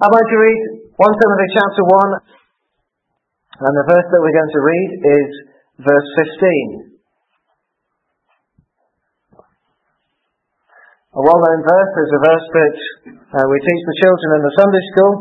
I'm going to read 1 Timothy chapter 1, and the verse that we're going to read is verse 15. A well-known verse is a verse that we teach the children in the Sunday school,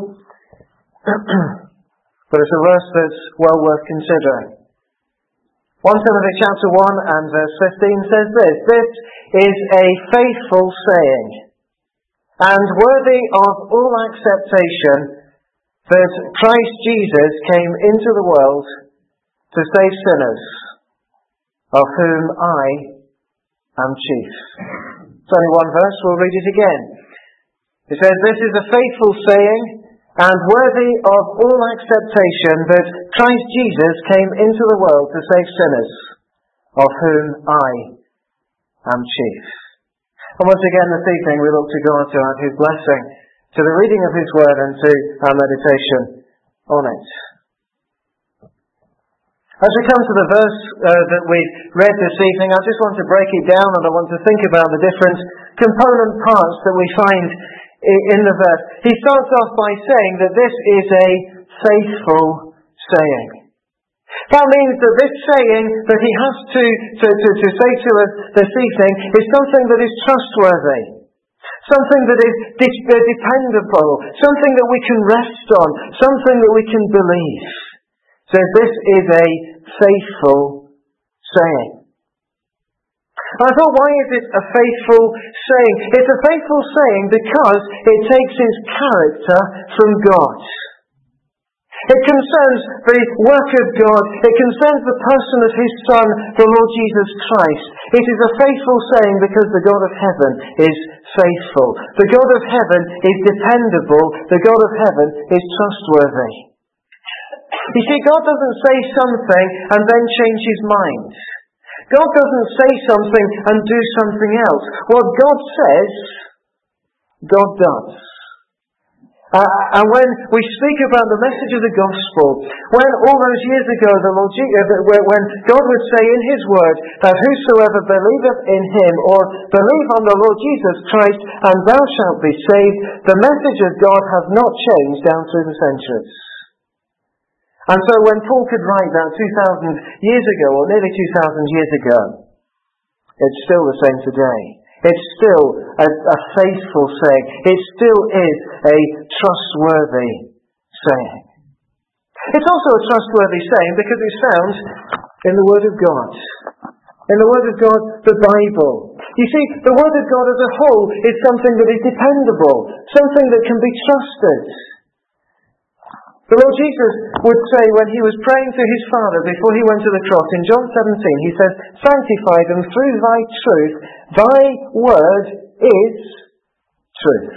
but it's a verse that's well worth considering. 1 Timothy chapter 1 and verse 15 says this: "This is a faithful saying, and worthy of all acceptation, that Christ Jesus came into the world to save sinners, of whom I am chief." It's only one verse, we'll read it again. It says, "This is a faithful saying, and worthy of all acceptation, that Christ Jesus came into the world to save sinners, of whom I am chief." And once again this evening we look to God to add His blessing to the reading of His Word and to our meditation on it. As we come to the verse that we've read this evening, I just want to break it down and I want to think about the different component parts that we find in the verse. He starts off by saying that this is a faithful saying. That means that this saying that he has to say to us this evening is something that is trustworthy, something that is dependable, something that we can rest on, something that we can believe. So this is a faithful saying. And I thought, why is it a faithful saying? It's a faithful saying because it takes its character from God. It concerns the work of God. It concerns the person of His Son, the Lord Jesus Christ. It is a faithful saying because the God of heaven is faithful. The God of heaven is dependable. The God of heaven is trustworthy. You see, God doesn't say something and then change His mind. God doesn't say something and do something else. What God says, God does. And when we speak about the message of the gospel, when all those years ago when God would say in His word that whosoever believeth in Him, or believe on the Lord Jesus Christ, and thou shalt be saved, the message of God has not changed down through the centuries. And so when Paul could write that 2,000 years ago, or nearly 2,000 years ago, it's still the same today. It's still a faithful saying. It still is a trustworthy saying. It's also a trustworthy saying because it's found in the Word of God. In the Word of God, the Bible. You see, the Word of God as a whole is something that is dependable, something that can be trusted. The Lord Jesus would say when He was praying to His Father before He went to the cross, in John 17, He says, "Sanctify them through Thy truth. Thy word is truth."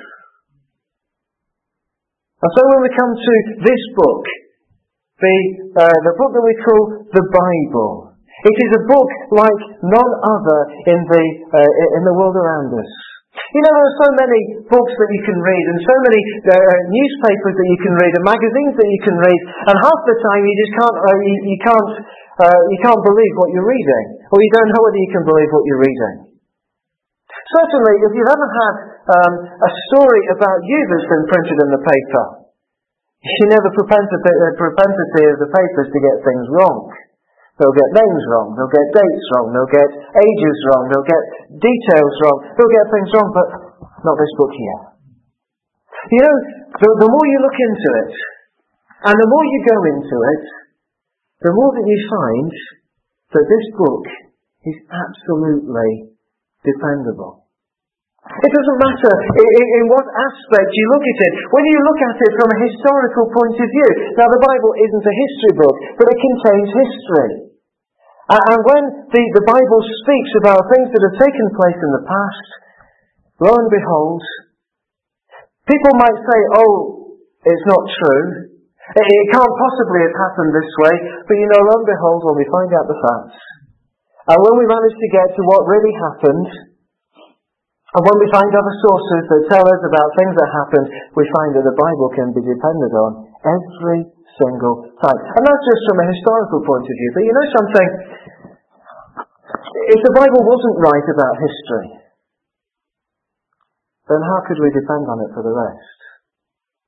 And so when we come to this book, the book that we call the Bible, it is a book like none other in the world around us. You know, there are so many books that you can read, and so many newspapers that you can read, and magazines that you can read, and half the time you just can't believe what you're reading, or you don't know whether you can believe what you're reading. Certainly, if you've ever had a story about you that's been printed in the paper, you know the propensity of the papers to get things wrong. They'll get names wrong, they'll get dates wrong, they'll get ages wrong, they'll get details wrong, they'll get things wrong, but not this book here. You know, the more you look into it, and the more you go into it, the more that you find that this book is absolutely dependable. It doesn't matter in what aspect you look at it. When you look at it from a historical point of view, now the Bible isn't a history book, but it contains history. And when the Bible speaks about things that have taken place in the past, lo and behold, people might say, "Oh, it's not true. It can't possibly have happened this way." But you know, lo and behold, when we find out the facts, and when we manage to get to what really happened, and when we find other sources that tell us about things that happened, we find that the Bible can be depended on every single time. And not just from a historical point of view, but you know something? If the Bible wasn't right about history, then how could we depend on it for the rest?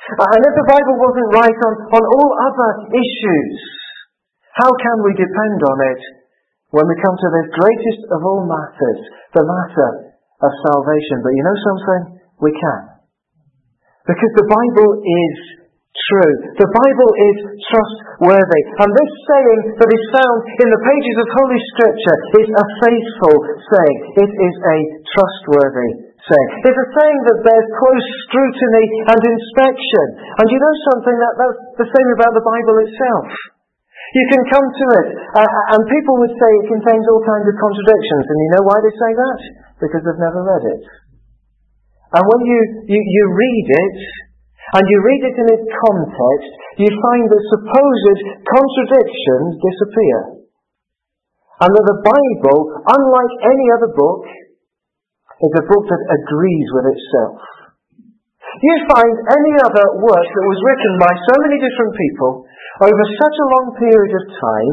And if the Bible wasn't right on all other issues, how can we depend on it when we come to this greatest of all matters, the matter of salvation? But you know something? We can. Because the Bible is true. The Bible is trustworthy. And this saying that is found in the pages of Holy Scripture is a faithful saying. It is a trustworthy saying. It's a saying that bears close scrutiny and inspection. And you know something? That's the same about the Bible itself. You can come to it, and people would say it contains all kinds of contradictions. And you know why they say that? Because they've never read it. And when you read it, and you read it in its context, you find that supposed contradictions disappear. And that the Bible, unlike any other book, is a book that agrees with itself. You find any other work that was written by so many different people over such a long period of time,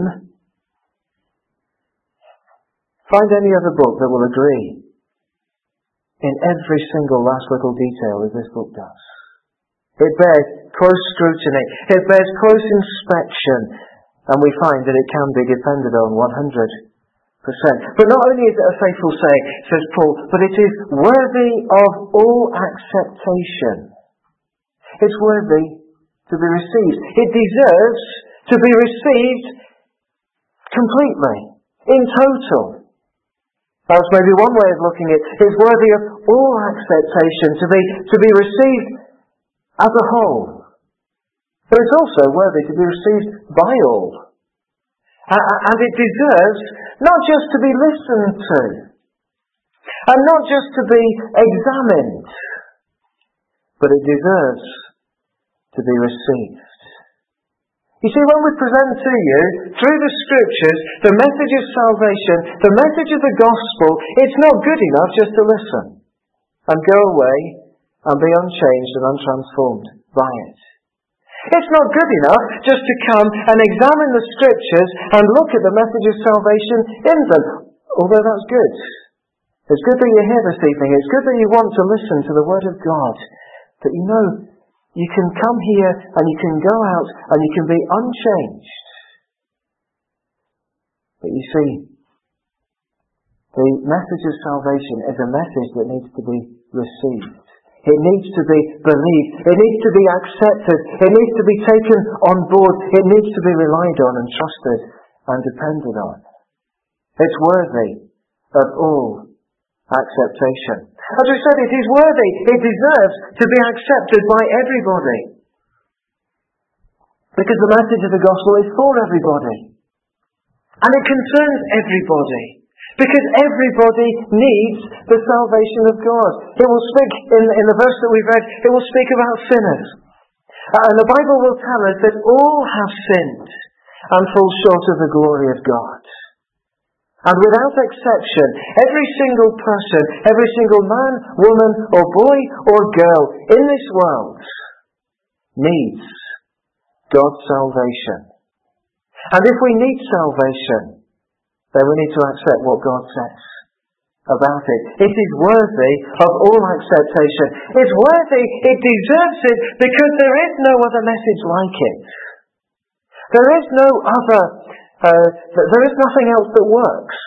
find any other book that will agree in every single last little detail as this book does. It bears close scrutiny. It bears close inspection. And we find that it can be depended on 100%. But not only is it a faithful saying, says Paul, but it is worthy of all acceptation. It's worthy to be received. It deserves to be received completely, in total. That's maybe one way of looking at it. It's worthy of all acceptation, to be received as a whole. But it's also worthy to be received by all. And it deserves not just to be listened to, and not just to be examined, but it deserves to be received. You see, when we present to you, through the Scriptures, the message of salvation, the message of the gospel, it's not good enough just to listen and go away and be unchanged and untransformed by it. It's not good enough just to come and examine the Scriptures and look at the message of salvation in them, although that's good. It's good that you're here this evening. It's good that you want to listen to the Word of God, that you know you can come here and you can go out and you can be unchanged. But you see, the message of salvation is a message that needs to be received. It needs to be believed. It needs to be accepted. It needs to be taken on board. It needs to be relied on and trusted and depended on. It's worthy of all acceptation. As we said, it is worthy. It deserves to be accepted by everybody. Because the message of the gospel is for everybody. And it concerns everybody. Because everybody needs the salvation of God. It will speak, in the verse that we've read, it will speak about sinners. And the Bible will tell us that all have sinned and fall short of the glory of God. And without exception, every single person, every single man, woman, or boy, or girl in this world needs God's salvation. And if we need salvation, then we need to accept what God says about it. It is worthy of all acceptation. It's worthy, it deserves it, because there is no other message like it. There is no other, there is nothing else that works.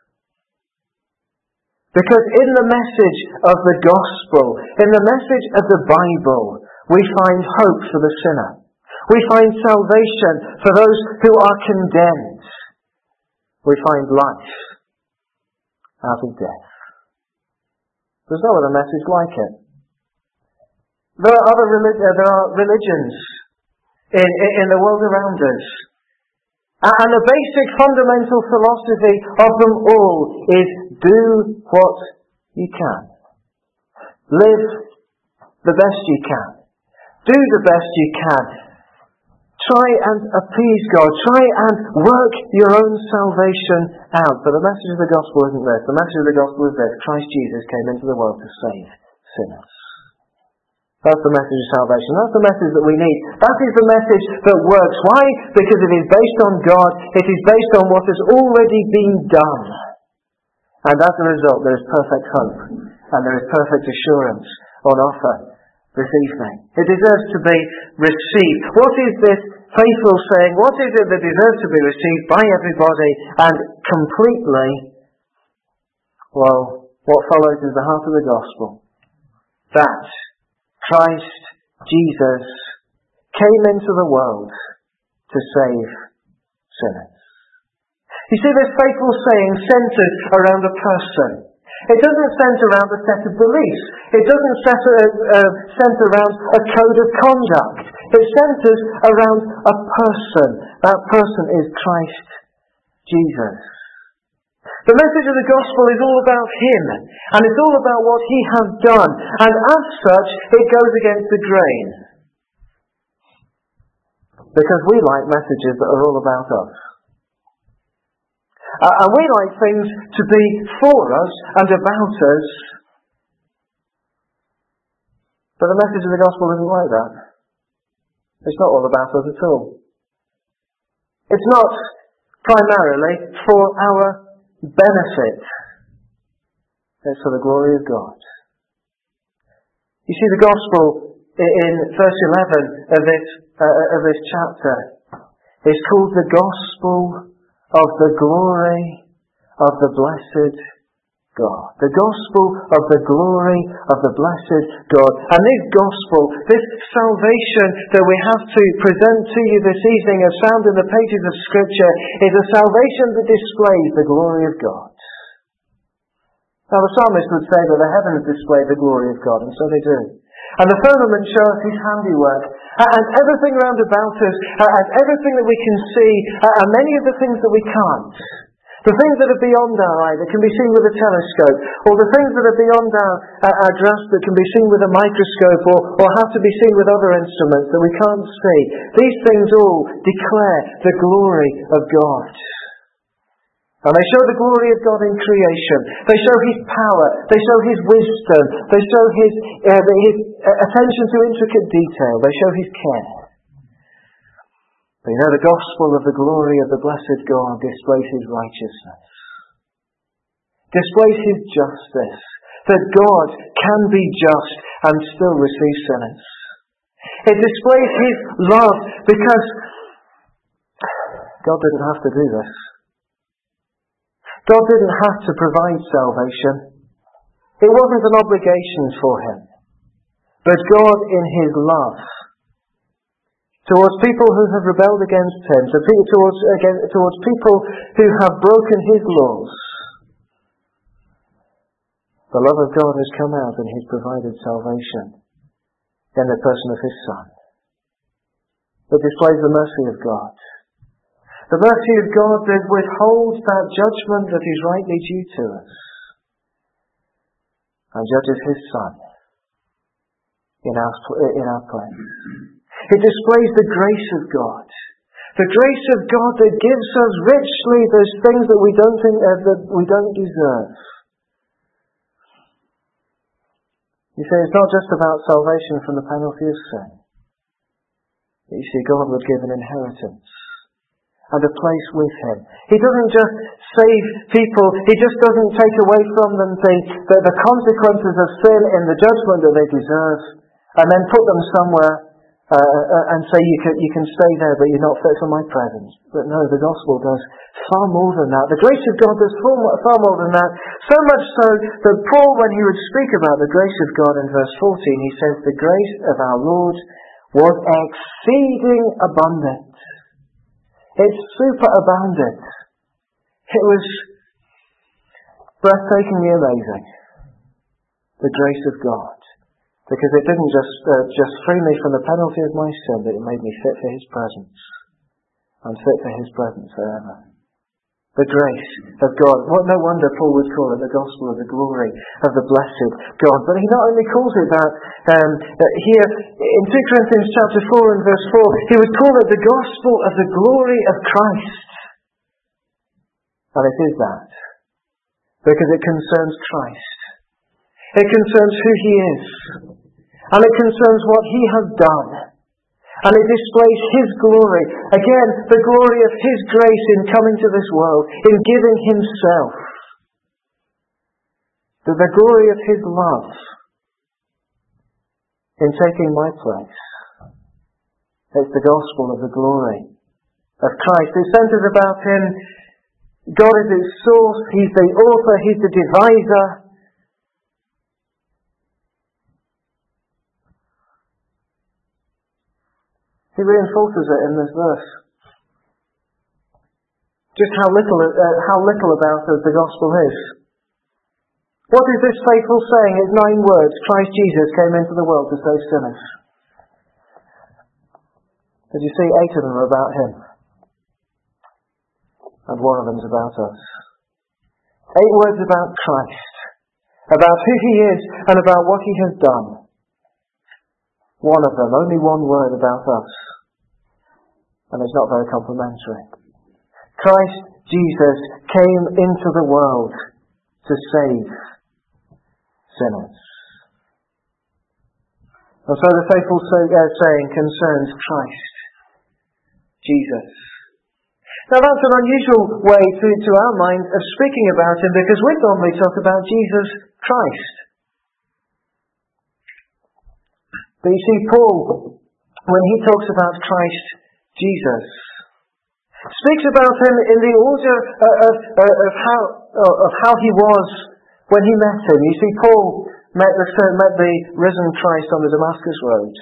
Because in the message of the gospel, in the message of the Bible, we find hope for the sinner. We find salvation for those who are condemned. We find life out of death. There's no other message like it. There are religions in the world around us. And the basic fundamental philosophy of them all is do what you can. Live the best you can. Do the best you can. Try and appease God. Try and work your own salvation out. But the message of the gospel isn't this. The message of the gospel is this. Christ Jesus came into the world to save sinners. That's the message of salvation. That's the message that we need. That is the message that works. Why? Because it is based on God. It is based on what has already been done. And as a result, there is perfect hope. And there is perfect assurance on offer this evening. It deserves to be received. What is this faithful saying? What is it that deserves to be received by everybody and completely? Well, what follows is the heart of the gospel. That Christ Jesus came into the world to save sinners. You see, this faithful saying centres around a person. It doesn't centre around a set of beliefs. It doesn't centre around a code of conduct. It centres around a person. That person is Christ Jesus. The message of the gospel is all about Him, and it's all about what He has done, and as such, it goes against the grain. Because we like messages that are all about us. And we like things to be for us and about us. But the message of the gospel isn't like that. It's not all about us at all. It's not primarily for our benefit. It's for the glory of God. You see, the gospel in verse 11 of this chapter is called the gospel of the glory of the blessed God. The gospel of the glory of the blessed God. And this gospel, this salvation that we have to present to you this evening as found in the pages of Scripture, is a salvation that displays the glory of God. Now the psalmist would say that the heavens display the glory of God, and so they do. And the firmament shows His handiwork. And everything round about us, and everything that we can see, and many of the things that we can't. The things that are beyond our eye, that can be seen with a telescope, or the things that are beyond our grasp that can be seen with a microscope, or have to be seen with other instruments that we can't see. These things all declare the glory of God. And they show the glory of God in creation. They show His power. They show His wisdom. They show His attention to intricate detail. They show His care. But you know, the gospel of the glory of the blessed God displays His righteousness. Displays His justice. That God can be just and still receive sinners. It displays His love because God didn't have to do this. God didn't have to provide salvation. It wasn't an obligation for Him. But God, in His love, towards people who have rebelled against Him, towards people who have broken His laws, the love of God has come out and He's provided salvation in the person of His Son. It displays the mercy of God. The mercy of God that withholds that judgment that is rightly due to us and judges His Son in our place. It displays the grace of God. The grace of God that gives us richly those things that we don't deserve. You see, it's not just about salvation from the penalty of sin. You see, God would give an inheritance and a place with Him. He doesn't just save people, He just doesn't take away from them the consequences of sin in the judgment that they deserve, and then put them somewhere and say you can stay there, but you're not fit for my presence. But no, the gospel does far more than that. The grace of God does far more than that. So much so that Paul, when he would speak about the grace of God in verse 14, he says, the grace of our Lord was exceeding abundant. It superabounded. It was breathtakingly amazing. The grace of God. Because it didn't just free me from the penalty of my sin, but it made me fit for His presence. And fit for His presence forever. The grace of God. No wonder Paul would call it the gospel of the glory of the blessed God. But he not only calls it that, here in 2 Corinthians chapter 4 and verse 4, he would call it the gospel of the glory of Christ. And it is that. Because it concerns Christ. It concerns who He is. And it concerns what He has done. And it displays His glory. Again, the glory of His grace in coming to this world, in giving Himself. The glory of His love in taking my place. It's the gospel of the glory of Christ. It centers about Him. God is its source. He's the author. He's the deviser. He reinforces it in this verse. Just how little about us the gospel is. What is this faithful saying? It's 9 words. Christ Jesus came into the world to save sinners. As you see, 8 of them are about Him. And 1 of them is about us. 8 words about Christ. About who He is and about what He has done. 1 of them, only 1 word about us. And it's not very complimentary. Christ Jesus came into the world to save sinners. And so the faithful saying concerns Christ Jesus. Now that's an unusual way to our mind of speaking about Him, because we normally talk about Jesus Christ. But you see, Paul, when he talks about Christ Jesus, speaks about Him in the order of how He was when he met Him. You see, Paul met the risen Christ on the Damascus road.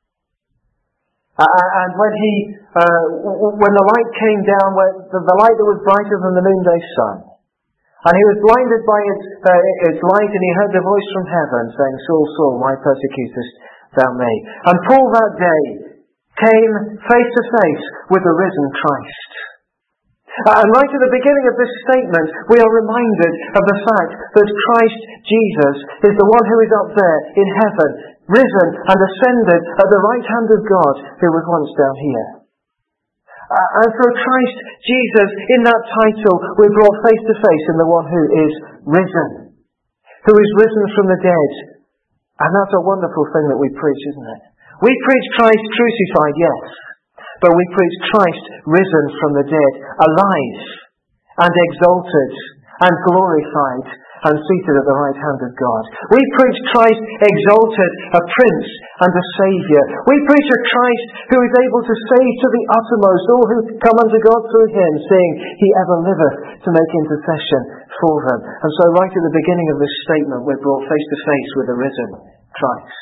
And when the light came down, the light that was brighter than the noonday sun, and he was blinded by its light, and he heard the voice from heaven saying, Saul, Saul, why persecutest thou me? And Paul that day came face to face with the risen Christ. And right at the beginning of this statement, we are reminded of the fact that Christ Jesus is the one who is up there in heaven, risen and ascended at the right hand of God, who was once down here. And so Christ Jesus, in that title, we're brought face to face in the one who is risen, who is risen from the dead. And that's a wonderful thing that we preach, isn't it? We preach Christ crucified, yes, but we preach Christ risen from the dead, alive and exalted and glorified and seated at the right hand of God. We preach Christ exalted, a prince and a saviour. We preach a Christ who is able to save to the uttermost all who come unto God through Him, seeing He ever liveth to make intercession for them. And so right at the beginning of this statement, we're brought face to face with the risen Christ.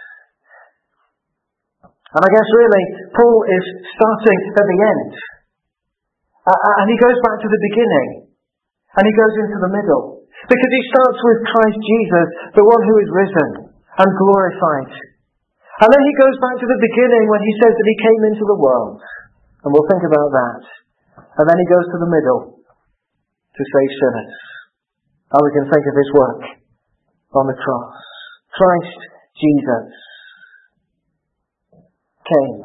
And I guess really, Paul is starting at the end. And he goes back to the beginning. And he goes into the middle. Because he starts with Christ Jesus, the one who is risen and glorified. And then he goes back to the beginning when he says that He came into the world. And we'll think about that. And then he goes to the middle to save sinners. And we can think of His work on the cross. Christ Jesus came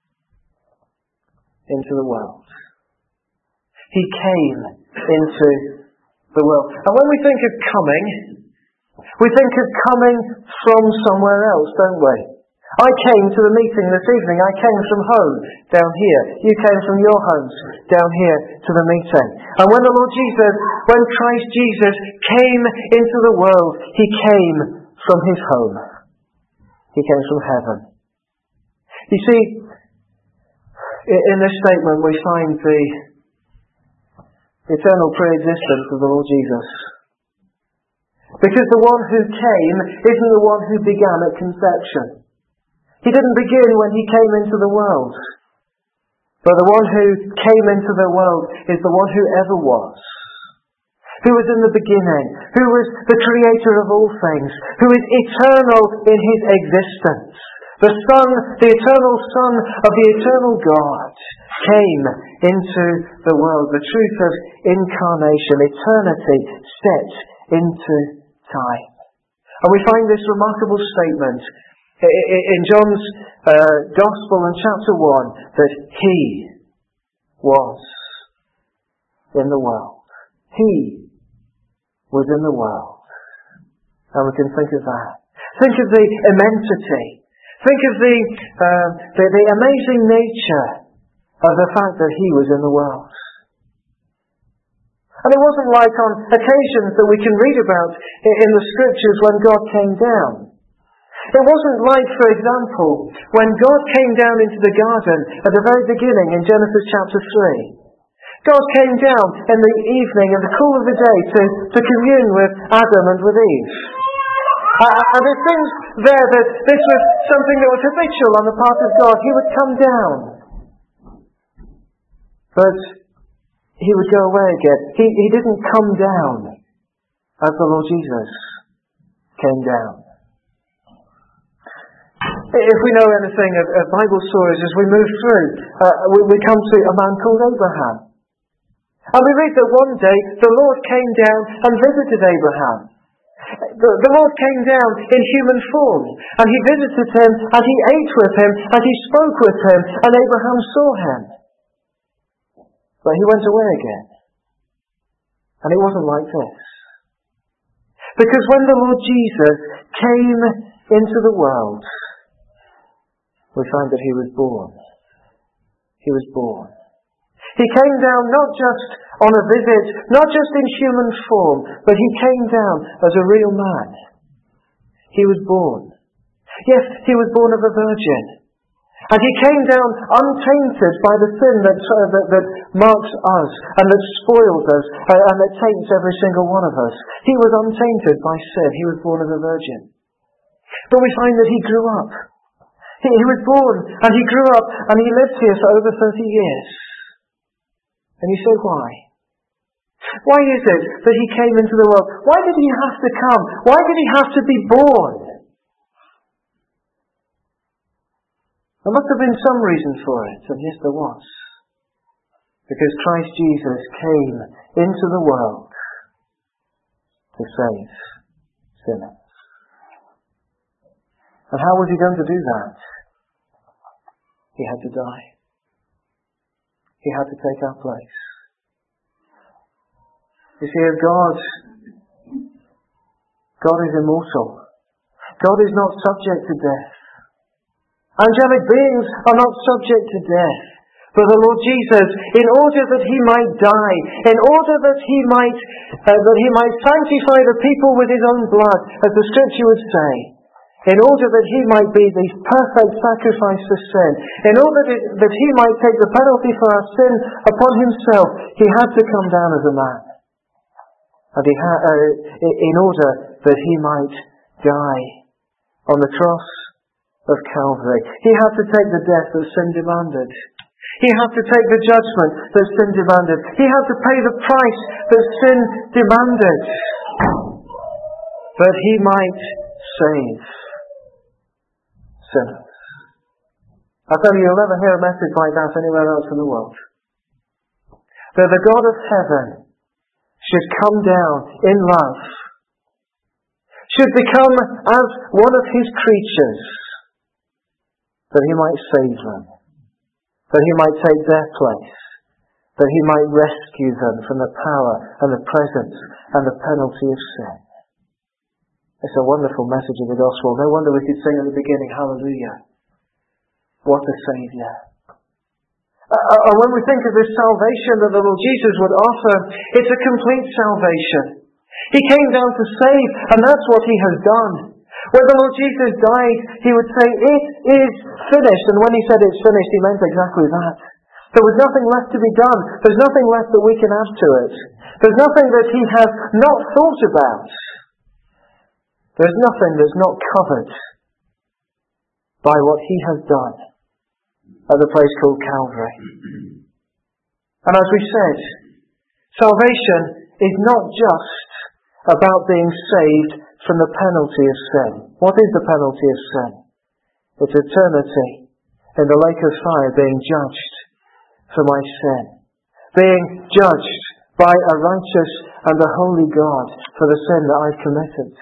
into the world. He came into the world. And when we think of coming, we think of coming from somewhere else, don't we? I came to the meeting this evening. I came from home down here. You came from your homes down here to the meeting. And when when Christ Jesus came into the world, He came from His home. He came from heaven. You see, in this statement we find the eternal pre-existence of the Lord Jesus. Because the one who came isn't the one who began at conception. He didn't begin when He came into the world. But the one who came into the world is the one who ever was. Who was in the beginning. Who was the creator of all things. Who is eternal in His existence. The Son, the eternal Son of the eternal God, came into the world. The truth of incarnation, eternity set into time. And we find this remarkable statement in John's Gospel in chapter 1 that He was in the world. He was in the world. And we can think of that. Think of the immensity. Think of the amazing nature of the fact that He was in the world. And it wasn't like on occasions that we can read about in the Scriptures when God came down. It wasn't like, for example, when God came down into the garden at the very beginning in Genesis chapter 3. God came down in the evening, in the cool of the day, to commune with Adam and with Eve. And it seems there that this was something that was habitual on the part of God. He would come down. But he would go away again. He didn't come down as the Lord Jesus came down. If we know anything of Bible stories as we move through, we come to a man called Abraham. And we read that one day the Lord came down and visited Abraham. The Lord came down in human form, and he visited him, and he ate with him, and he spoke with him, and Abraham saw him. But he went away again. And it wasn't like this. Because when the Lord Jesus came into the world, we find that he was born. He was born. He came down not just on a visit, not just in human form, but he came down as a real man. He was born. Yes, he was born of a virgin. And he came down untainted by the sin that marks us and that spoils us and that taints every single one of us. He was untainted by sin. He was born of a virgin. But we find that he grew up. He was born and he grew up and he lived here for over 30 years. And you say, why? Why is it that he came into the world? Why did he have to come? Why did he have to be born? There must have been some reason for it, and yes, there was. Because Christ Jesus came into the world to save sinners. And how was he going to do that? He had to die. He had to take our place. You see, if God is immortal. God is not subject to death. Angelic beings are not subject to death. But the Lord Jesus, in order that he might die, in order that he might sanctify the people with his own blood, as the Scripture would say, in order that he might be the perfect sacrifice for sin, in order that he might take the penalty for our sin upon himself, he had to come down as a man. And in order that he might die on the cross of Calvary. He had to take the death that sin demanded. He had to take the judgment that sin demanded. He had to pay the price that sin demanded. That he might save sinners. I tell you, you'll never hear a message like that anywhere else in the world. That the God of heaven should come down in love, should become as one of his creatures, that he might save them, that he might take their place, that he might rescue them from the power and the presence and the penalty of sin. It's a wonderful message of the gospel. No wonder we could sing at the beginning, hallelujah. What a Saviour. And when we think of this salvation that the Lord Jesus would offer, it's a complete salvation. He came down to save, and that's what he has done. When the Lord Jesus died, he would say, it is finished. And when he said it's finished, he meant exactly that. There was nothing left to be done. There's nothing left that we can add to it. There's nothing that he has not thought about. There's nothing that's not covered by what he has done at the place called Calvary. And as we said, salvation is not just about being saved from the penalty of sin. What is the penalty of sin? It's eternity in the lake of fire, being judged for my sin. Being judged by a righteous and a holy God for the sin that I've committed.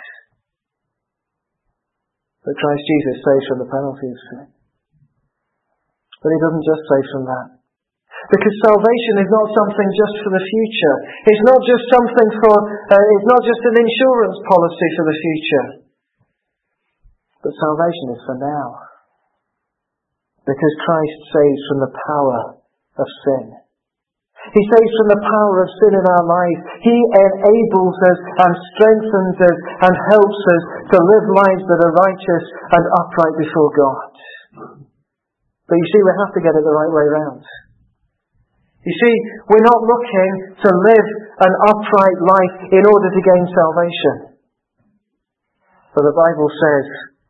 But Christ Jesus saves from the penalty of sin. But he doesn't just save from that. Because salvation is not something just for the future. It's not just something it's not just an insurance policy for the future. But salvation is for now. Because Christ saves from the power of sin. He saves from the power of sin in our lives. He enables us and strengthens us and helps us to live lives that are righteous and upright before God. But you see, we have to get it the right way round. You see, we're not looking to live an upright life in order to gain salvation. But the Bible says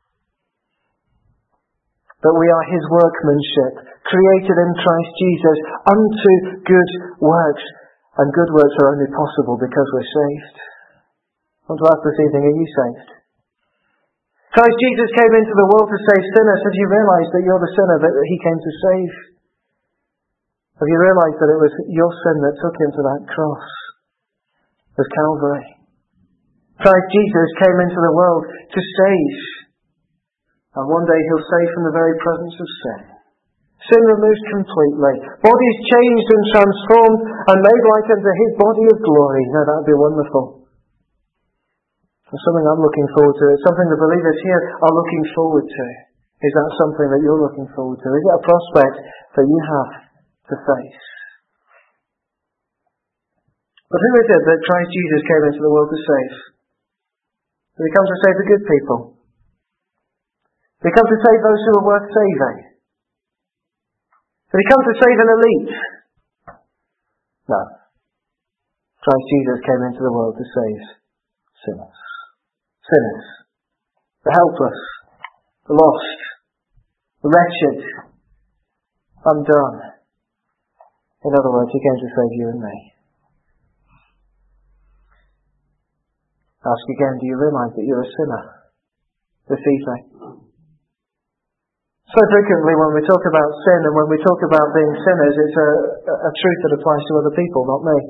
that we are His workmanship, created in Christ Jesus unto good works. And good works are only possible because we're saved. I want to ask this evening, are you saved? Christ Jesus came into the world to save sinners. Have you realised that you're the sinner that He came to save? Have you realised that it was your sin that took Him to that cross? It was Calvary. Christ Jesus came into the world to save. And one day He'll save from the very presence of sin. Sin removed completely. Bodies changed and transformed and made like unto His body of glory. Now that would be wonderful. It's something I'm looking forward to. It's something the believers here are looking forward to. Is that something that you're looking forward to? Is it a prospect that you have to face? But who is it that Christ Jesus came into the world to save? Did He come to save the good people? Did He come to save those who are worth saving? Did He come to save an elite? No. Christ Jesus came into the world to save sinners. Sinners. The helpless. The lost. The wretched. Undone. In other words, He came to save you and me. Ask again, do you realise that you're a sinner this evening? So frequently when we talk about sin and when we talk about being sinners, it's a truth that applies to other people, not me.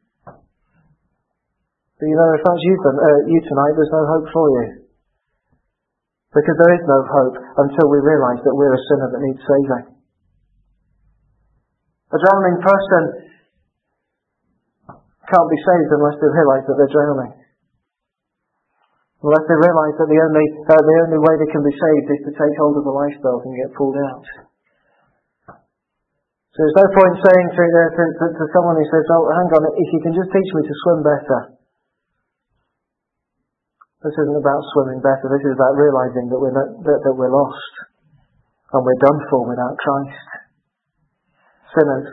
But you know, if that's you tonight, there's no hope for you. Because there is no hope until we realise that we're a sinner that needs saving. A drowning person can't be saved unless they realise that they're drowning. Unless they realise that the only way they can be saved is to take hold of the lifebelt and get pulled out. So there's no point saying to someone who says, oh, hang on, if you can just teach me to swim better. This isn't about swimming better. This is about realising that we're lost. And we're done for without Christ. Sinners.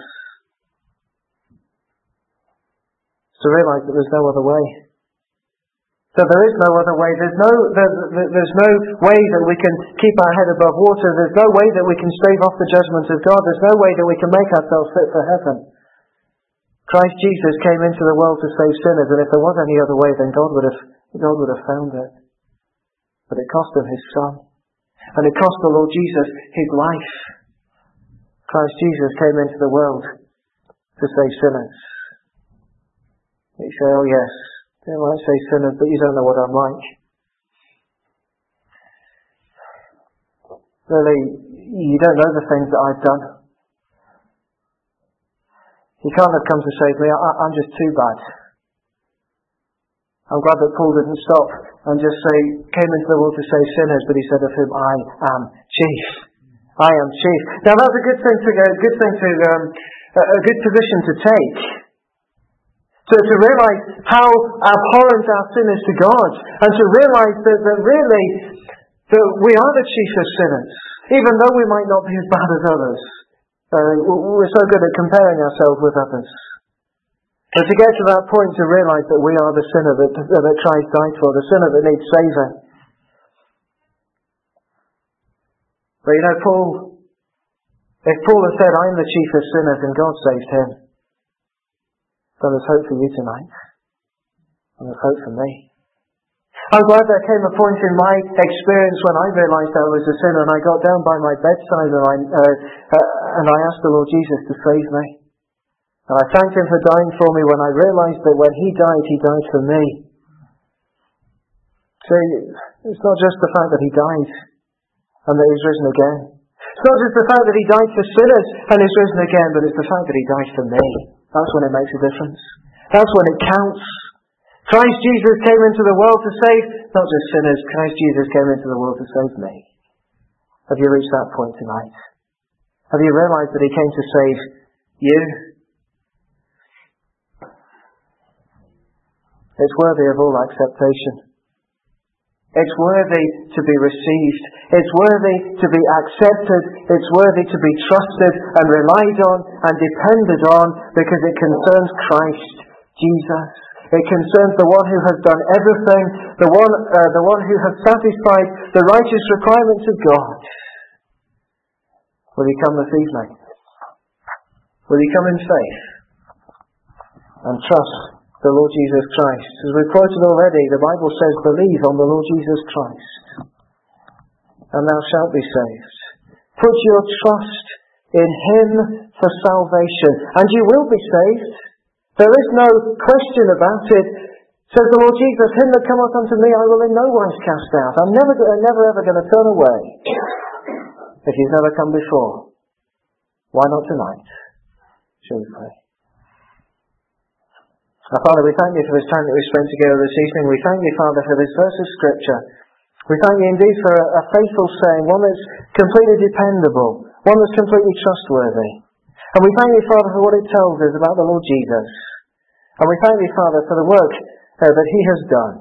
To realise that there's no other way. So there is no other way. There's no way that we can keep our head above water. There's no way that we can stave off the judgment of God. There's no way that we can make ourselves fit for heaven. Christ Jesus came into the world to save sinners, and if there was any other way, then God would have found it. But it cost Him His Son. And it cost the Lord Jesus His life. Christ Jesus came into the world to save sinners. You say, oh yes, they might say sinners, but you don't know what I'm like. Really, you don't know the things that I've done. You can't have come to save me. I'm just too bad. I'm glad that Paul didn't stop and just say, came into the world to save sinners, but he said of whom I am chief. I am chief. Now that's a good position to take. To realise how abhorrent our sin is to God, and to realise that really that we are the chief of sinners, even though we might not be as bad as others. We're so good at comparing ourselves with others. But to get to that point, to realise that we are the sinner that Christ died for, the sinner that needs saving. But you know, if Paul had said, I'm the chief of sinners and God saved him, then there's hope for you tonight. And there's hope for me. I'm glad there came a point in my experience when I realised I was a sinner and I got down by my bedside and I asked the Lord Jesus to save me. And I thanked Him for dying for me when I realised that when He died for me. See, it's not just the fact that He died and that He's risen again. It's not just the fact that He died for sinners and is risen again, but it's the fact that He died for me. That's when it makes a difference. That's when it counts. Christ Jesus came into the world to save not just sinners. Christ Jesus came into the world to save me. Have you reached that point tonight? Have you realised that He came to save you? It's worthy of all acceptation. It's worthy to be received. It's worthy to be accepted. It's worthy to be trusted and relied on and depended on because it concerns Christ Jesus. It concerns the one who has done everything, the one who has satisfied the righteous requirements of God. Will you come this evening? Will you come in faith and trust the Lord Jesus Christ? As we've quoted already, the Bible says, believe on the Lord Jesus Christ, and thou shalt be saved. Put your trust in Him for salvation, and you will be saved. There is no question about it. Says the Lord Jesus, him that cometh unto me I will in no wise cast out. I'm never ever going to turn away. If you've never come before, why not tonight? Shall we pray? Our Father, we thank you for this time that we spent together this evening. We thank you, Father, for this verse of Scripture. We thank you indeed for a faithful saying, one that's completely dependable, one that's completely trustworthy. And we thank you, Father, for what it tells us about the Lord Jesus. And we thank you, Father, for the work that He has done.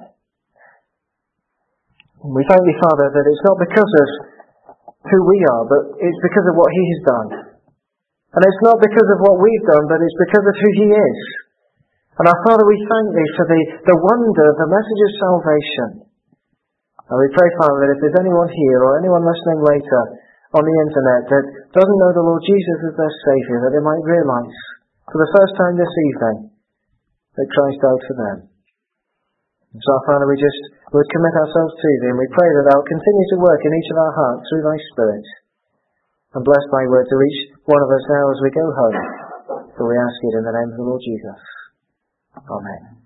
And we thank you, Father, that it's not because of who we are, but it's because of what He has done. And it's not because of what we've done, but it's because of who He is. And our Father, we thank Thee for the wonder of the message of salvation. And we pray, Father, that if there's anyone here or anyone listening later on the internet that doesn't know the Lord Jesus as their Saviour, that they might realise for the first time this evening that Christ died for them. And so, our Father, we would commit ourselves to Thee, and we pray that Thou continue to work in each of our hearts through Thy Spirit. And bless Thy word to each one of us now as we go home. For we ask it in the name of the Lord Jesus. Amen.